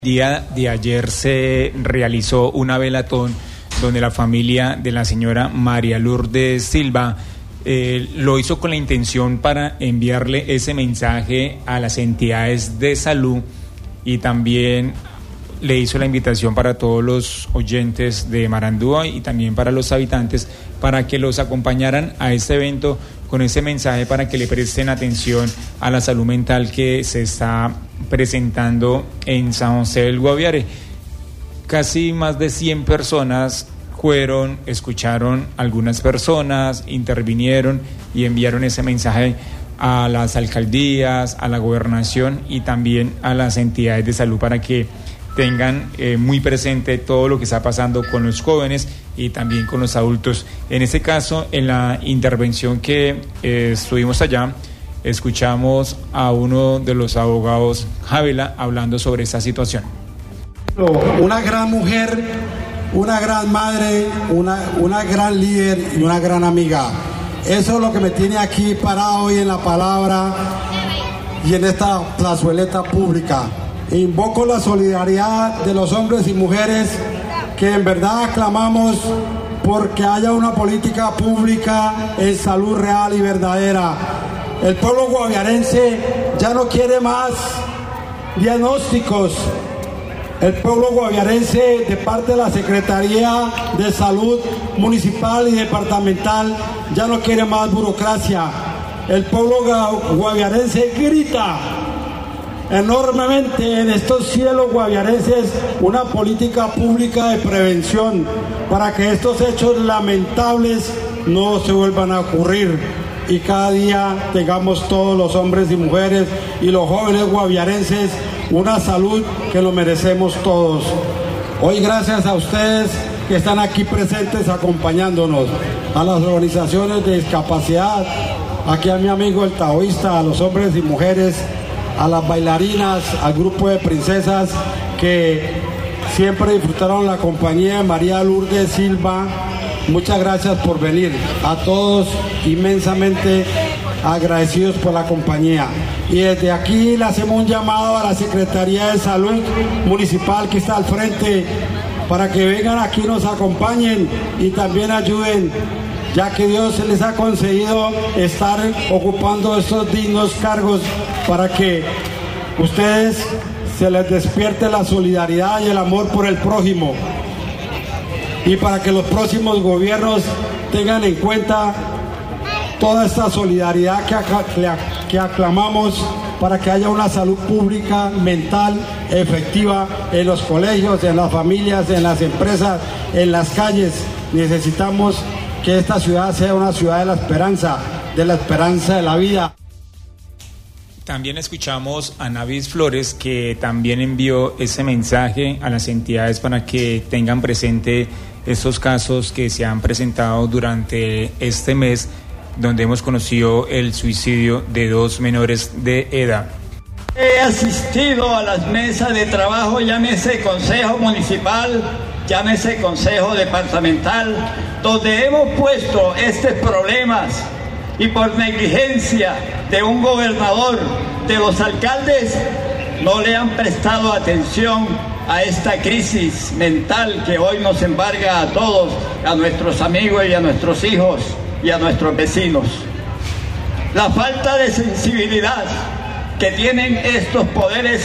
Día de ayer se realizó una velatón donde la familia de la señora María Lourdes Silva lo hizo con la intención para enviarle ese mensaje a las entidades de salud, y también le hizo la invitación para todos los oyentes de Marandúa y también para los habitantes para que los acompañaran a este evento con ese mensaje para que le presten atención a la salud mental que se está presentando en San José del Guaviare. Casi más de 100 personas fueron, escucharon algunas personas, intervinieron y enviaron ese mensaje a las alcaldías, a la gobernación y también a las entidades de salud para que tengan muy presente todo lo que está pasando con los jóvenes y también con los adultos. En este caso, en la intervención que estuvimos allá, escuchamos a uno de los abogados, Javela, hablando sobre esta situación. Una gran mujer, una gran madre, una gran líder y una gran amiga. Eso es lo que me tiene aquí parado hoy en la palabra y en esta plazueleta pública. Invoco la solidaridad de los hombres y mujeres que en verdad clamamos porque haya una política pública en salud real y verdadera. El pueblo guaviarense ya no quiere más diagnósticos. El pueblo guaviarense, de parte de la Secretaría de Salud Municipal y Departamental, ya no quiere más burocracia. El pueblo guaviarense grita enormemente en estos cielos guaviarenses una política pública de prevención para que estos hechos lamentables no se vuelvan a ocurrir y cada día tengamos todos los hombres y mujeres y los jóvenes guaviarenses una salud que lo merecemos todos. Hoy, gracias a ustedes que están aquí presentes acompañándonos, a las organizaciones de discapacidad, aquí a mi amigo el taoísta, a los hombres y mujeres, a las bailarinas, al grupo de princesas que siempre disfrutaron la compañía de María Lourdes Silva. Muchas gracias por venir. A todos inmensamente agradecidos por la compañía. Y desde aquí le hacemos un llamado a la Secretaría de Salud Municipal que está al frente para que vengan aquí, nos acompañen y también ayuden, ya que Dios les ha concedido estar ocupando estos dignos cargos para que ustedes se les despierte la solidaridad y el amor por el prójimo y para que los próximos gobiernos tengan en cuenta toda esta solidaridad que aclamamos para que haya una salud pública mental efectiva en los colegios, en las familias, en las empresas, en las calles. Necesitamos que esta ciudad sea una ciudad de la esperanza de la vida. También escuchamos a Navis Flores, que también envió ese mensaje a las entidades para que tengan presente estos casos que se han presentado durante este mes, donde hemos conocido el suicidio de 2 menores de edad. He asistido a las mesas de trabajo, llámese Consejo Municipal, llámese Consejo Departamental, donde hemos puesto estos problemas y por negligencia de un gobernador, de los alcaldes, no le han prestado atención a esta crisis mental que hoy nos embarga a todos, a nuestros amigos y a nuestros hijos y a nuestros vecinos. La falta de sensibilidad que tienen estos poderes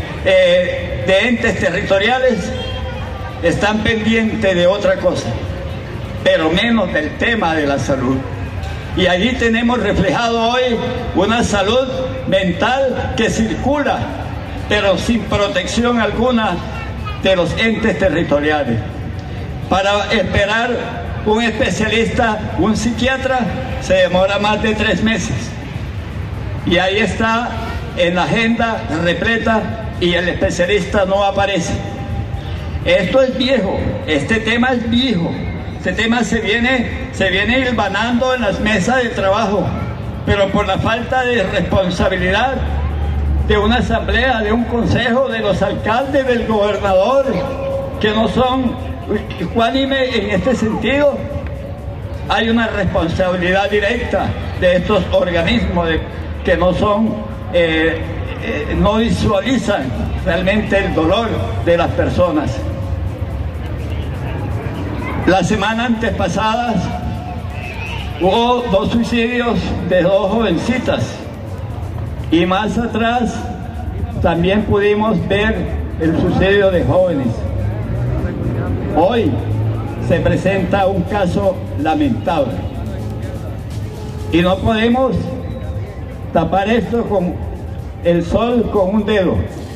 de entes territoriales están pendientes de otra cosa, pero menos del tema de la salud. Y allí tenemos reflejado hoy una salud mental que circula, pero sin protección alguna de los entes territoriales. Para esperar un especialista, un psiquiatra, se demora más de 3 meses. Y ahí está en la agenda repleta y el especialista no aparece. Esto es viejo, este tema es viejo. Este tema se viene hilvanando en las mesas de trabajo, pero por la falta de responsabilidad de una asamblea, de un consejo, de los alcaldes, del gobernador, que no son ecuánime en este sentido, hay una responsabilidad directa de estos organismos que no son no visualizan realmente el dolor de las personas. La semana antepasada hubo 2 suicidios de 2 jovencitas y más atrás también pudimos ver el suicidio de jóvenes. Hoy se presenta un caso lamentable y no podemos tapar esto con el sol con un dedo.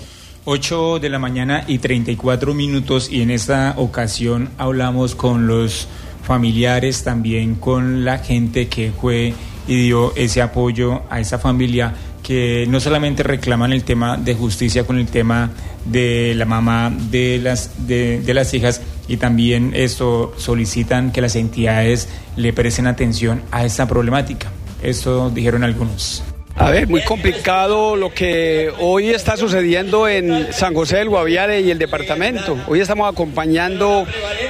8 de la mañana y 34 minutos y en esta ocasión hablamos con los familiares, también con la gente que fue y dio ese apoyo a esa familia que no solamente reclaman el tema de justicia con el tema de la mamá de las hijas, y también esto solicitan que las entidades le presten atención a esta problemática. Esto dijeron algunos. A ver, muy complicado lo que hoy está sucediendo en San José del Guaviare y el departamento. Hoy estamos acompañando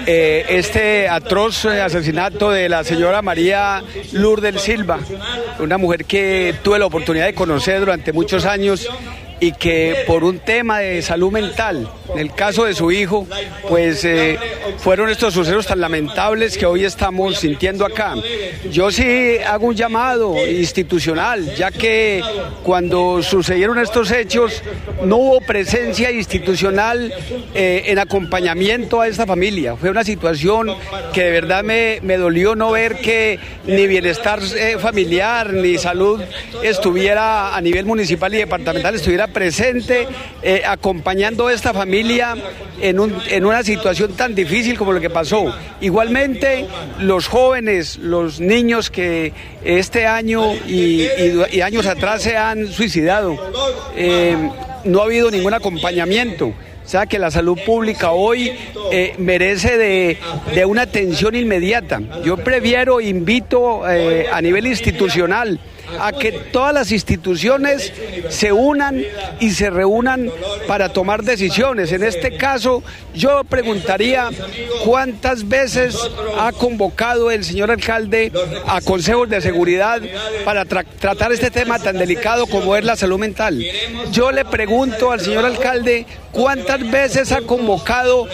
este atroz asesinato de la señora María Lourdes Silva, una mujer que tuve la oportunidad de conocer durante muchos años y que por un tema de salud mental, en el caso de su hijo, pues fueron estos sucesos tan lamentables que hoy estamos sintiendo acá. Yo sí hago un llamado institucional, ya que cuando sucedieron estos hechos no hubo presencia institucional en acompañamiento a esta familia. Fue una situación que de verdad me dolió no ver que ni bienestar familiar ni salud estuviera a nivel municipal y departamental, estuviera presente acompañando a esta familia en una situación tan difícil como lo que pasó. Igualmente, los jóvenes, los niños que este año y años atrás se han suicidado, no ha habido ningún acompañamiento. O sea que la salud pública hoy merece de una atención inmediata. Yo invito a nivel institucional a que todas las instituciones se unan y se reúnan para tomar decisiones. En este caso, yo preguntaría cuántas veces ha convocado el señor alcalde a consejos de seguridad para tratar este tema tan delicado como es la salud mental. Yo le pregunto al señor alcalde cuántas veces ha convocado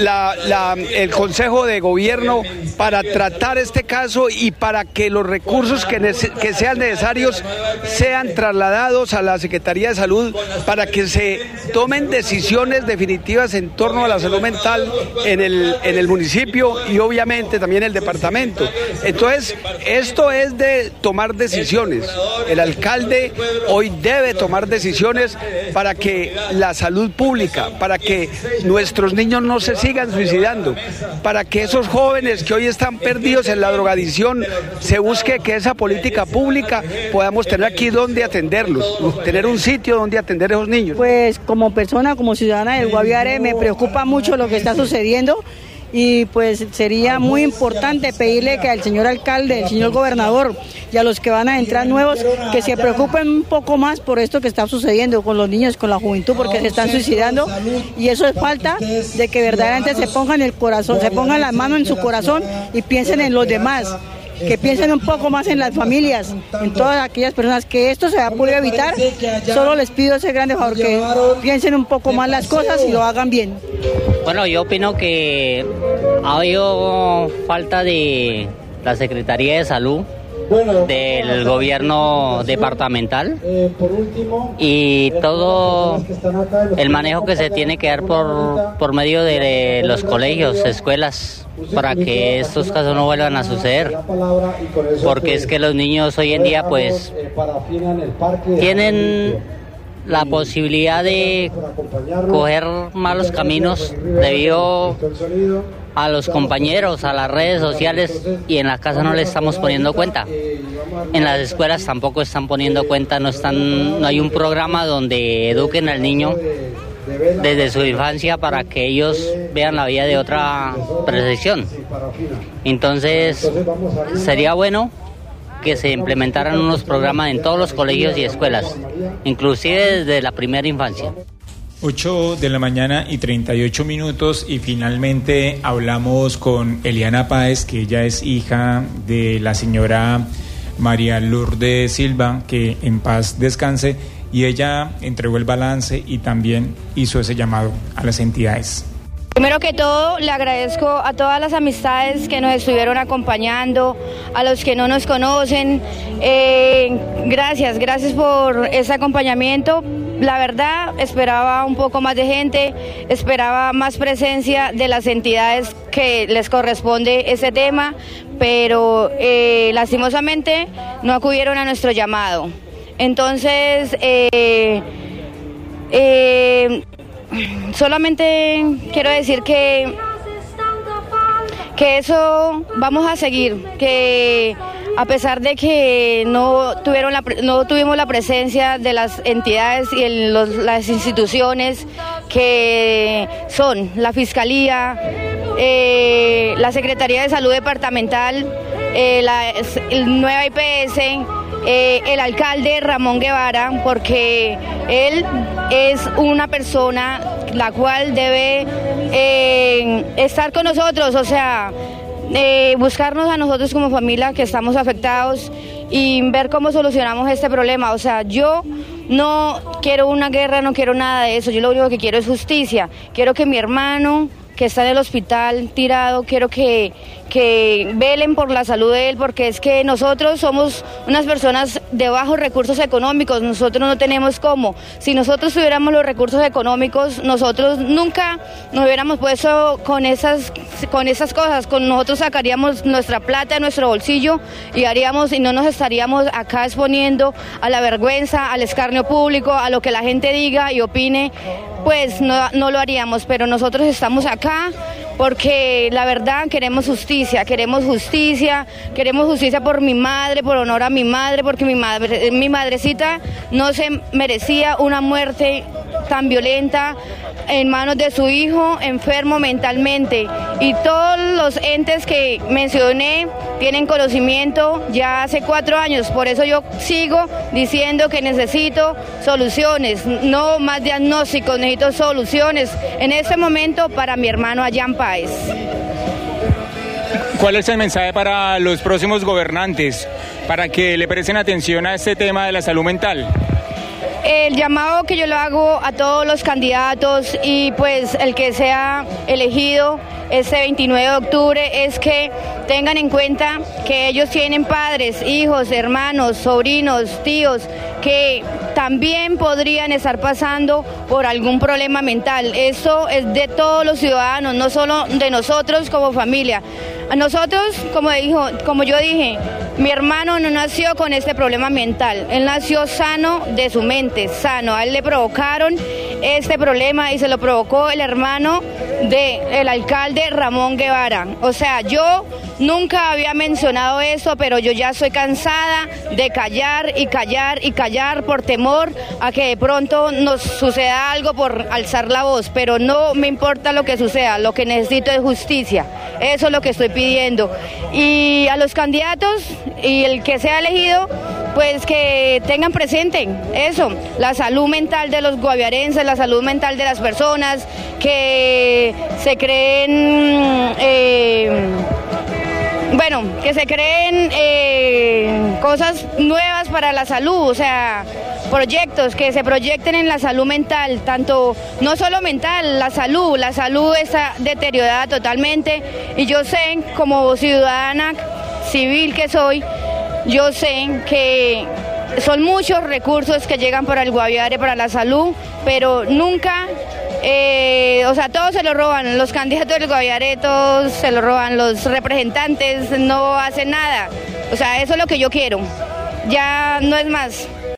el Consejo de Gobierno para tratar este caso y para que los recursos que sean necesarios sean trasladados a la Secretaría de Salud para que se tomen decisiones definitivas en torno a la salud mental en el municipio y obviamente también en el departamento. Entonces, esto es de tomar decisiones. El alcalde hoy debe tomar decisiones para que la salud pública, para que nuestros niños no se sigan suicidando, para que esos jóvenes que hoy están perdidos en la drogadicción se busque que esa política pública podamos tener aquí donde atenderlos, tener un sitio donde atender a esos niños. Pues como persona, como ciudadana del Guaviare, me preocupa mucho lo que está sucediendo y pues sería muy importante pedirle que al señor alcalde, al señor gobernador y a los que van a entrar nuevos, que se preocupen un poco más por esto que está sucediendo con los niños, con la juventud, porque se están suicidando y eso es falta de que verdaderamente se pongan el corazón, se pongan la mano en su corazón y piensen en los demás. Que piensen un poco más en las familias, en todas aquellas personas que esto se va a poder evitar. Solo les pido ese grande favor, que piensen un poco más las cosas y lo hagan bien. Bueno, yo opino que ha habido falta de la Secretaría de Salud, del gobierno departamental y todo el manejo que se tiene que dar por medio de los colegios, escuelas, para que estos casos no vuelvan a suceder, porque es que los niños hoy en día pues tienen la posibilidad de coger malos caminos debido a los compañeros, a las redes sociales, y en la casa no le estamos poniendo cuenta. En las escuelas tampoco están poniendo cuenta, no hay un programa donde eduquen al niño desde su infancia para que ellos vean la vida de otra percepción. Entonces, sería bueno que se implementaran unos programas en todos los colegios y escuelas, inclusive desde la primera infancia. 8 de la mañana y 38 minutos y finalmente hablamos con Eliana Páez, que ella es hija de la señora María Lourdes Silva, que en paz descanse. y ella entregó el balance y también hizo ese llamado a las entidades. Primero que todo, le agradezco a todas las amistades que nos estuvieron acompañando, a los que no nos conocen. Gracias por ese acompañamiento. La verdad, esperaba un poco más de gente, esperaba más presencia de las entidades que les corresponde ese tema, pero lastimosamente no acudieron a nuestro llamado. Entonces, solamente quiero decir que eso vamos a seguir, que a pesar de que no tuvimos la presencia de las entidades y las instituciones que son la Fiscalía, la Secretaría de Salud Departamental, la nueva IPS, el alcalde Ramón Guevara, porque él es una persona la cual debe estar con nosotros, o sea, buscarnos a nosotros como familia que estamos afectados y ver cómo solucionamos este problema. O sea, yo no quiero una guerra, no quiero nada de eso, yo lo único que quiero es justicia. Quiero que mi hermano, que está en el hospital tirado, quiero que velen por la salud de él, porque es que nosotros somos unas personas de bajos recursos económicos, nosotros no tenemos cómo. Si nosotros tuviéramos los recursos económicos, nosotros nunca nos hubiéramos puesto con esas cosas, nosotros sacaríamos nuestra plata de nuestro bolsillo y no nos estaríamos acá exponiendo a la vergüenza, al escarnio público, a lo que la gente diga y opine, pues no lo haríamos, pero nosotros estamos acá porque la verdad queremos justicia por mi madre, por honor a mi madre, porque mi madrecita no se merecía una muerte tan violenta en manos de su hijo enfermo mentalmente, y todos los entes que mencioné tienen conocimiento ya hace 4 años, por eso yo sigo diciendo que necesito soluciones, no más diagnósticos, necesito soluciones en este momento para mi hermano allá en Páez. ¿Cuál es el mensaje para los próximos gobernantes para que le presten atención a este tema de la salud mental? El llamado que yo le hago a todos los candidatos y pues el que sea elegido este 29 de octubre es que tengan en cuenta que ellos tienen padres, hijos, hermanos, sobrinos, tíos que también podrían estar pasando por algún problema mental. Eso es de todos los ciudadanos, no solo de nosotros como familia. A nosotros, como yo dije, mi hermano no nació con este problema mental, él nació sano de su mente, sano. A él le provocaron este problema y se lo provocó el hermano del alcalde Ramón Guevara. O sea, yo nunca había mencionado eso, pero yo ya estoy cansada de callar por temor a que de pronto nos suceda algo por alzar la voz, pero no me importa lo que suceda, lo que necesito es justicia, eso es lo que estoy pidiendo. Y a los candidatos y el que sea elegido, pues que tengan presente eso, la salud mental de los guaviarenses, la salud mental de las personas que se creen, que se creen cosas nuevas para la salud, o sea, proyectos que se proyecten en la salud mental, tanto, no solo mental, la salud está deteriorada totalmente, y yo sé, como ciudadana civil que soy, yo sé que son muchos recursos que llegan para el Guaviare, para la salud, pero nunca, todos se lo roban, los candidatos del Guaviare, todos se lo roban, los representantes no hacen nada, o sea, eso es lo que yo quiero, ya no es más.